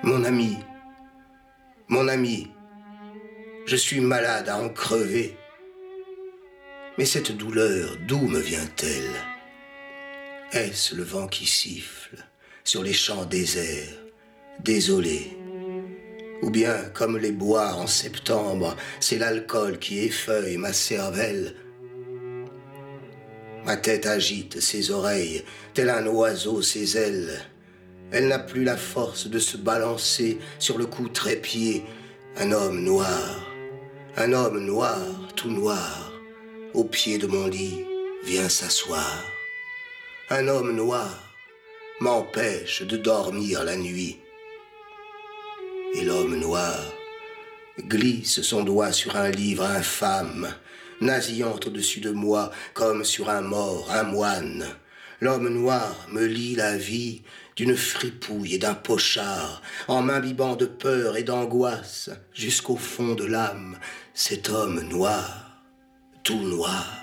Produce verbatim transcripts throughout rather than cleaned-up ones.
Mon ami, mon ami, je suis malade à en crever. Mais cette douleur, d'où me vient-elle? Est-ce le vent qui siffle sur les champs déserts, désolés? Ou bien, comme les bois en septembre, c'est l'alcool qui effeuille ma cervelle? Ma tête agite ses oreilles, tel un oiseau ses ailes. Elle n'a plus la force de se balancer sur le cou trépied. Un homme noir, un homme noir, tout noir, au pied de mon lit, vient s'asseoir. Un homme noir m'empêche de dormir la nuit. Et l'homme noir glisse son doigt sur un livre infâme, nasillant au-dessus de moi comme sur un mort, un moine. L'homme noir me lie la vie d'une fripouille et d'un pochard, en m'imbibant de peur et d'angoisse jusqu'au fond de l'âme. Cet homme noir, tout noir.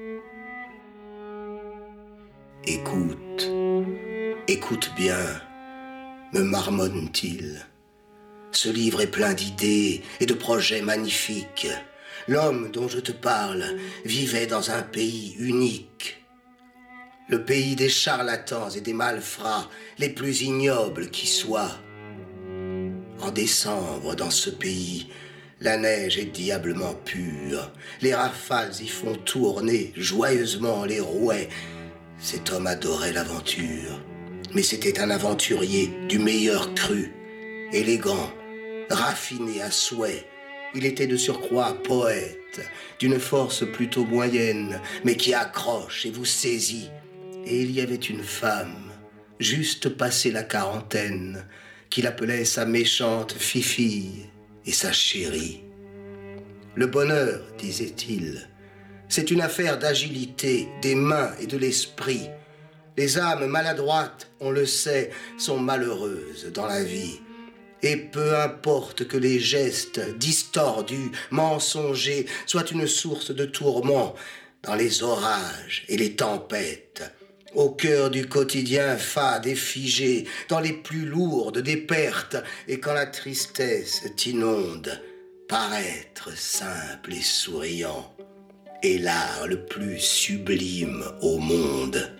Écoute, écoute bien, me marmonne-t-il. Ce livre est plein d'idées et de projets magnifiques. L'homme dont je te parle vivait dans un pays unique. Le pays des charlatans et des malfrats les plus ignobles qui soient. En décembre, dans ce pays, la neige est diablement pure. Les rafales y font tourner joyeusement les rouets. Cet homme adorait l'aventure, mais c'était un aventurier du meilleur cru, élégant, raffiné à souhait. Il était de surcroît poète, d'une force plutôt moyenne, mais qui accroche et vous saisit. Et il y avait une femme, juste passée la quarantaine, qu'il appelait sa méchante fifille et sa chérie. Le bonheur, disait-il, c'est une affaire d'agilité, des mains et de l'esprit. Les âmes maladroites, on le sait, sont malheureuses dans la vie. Et peu importe que les gestes distordus, mensongers, soient une source de tourment dans les orages et les tempêtes, au cœur du quotidien fade et figé, dans les plus lourdes des pertes, et quand la tristesse t'inonde, paraître simple et souriant est l'art le plus sublime au monde.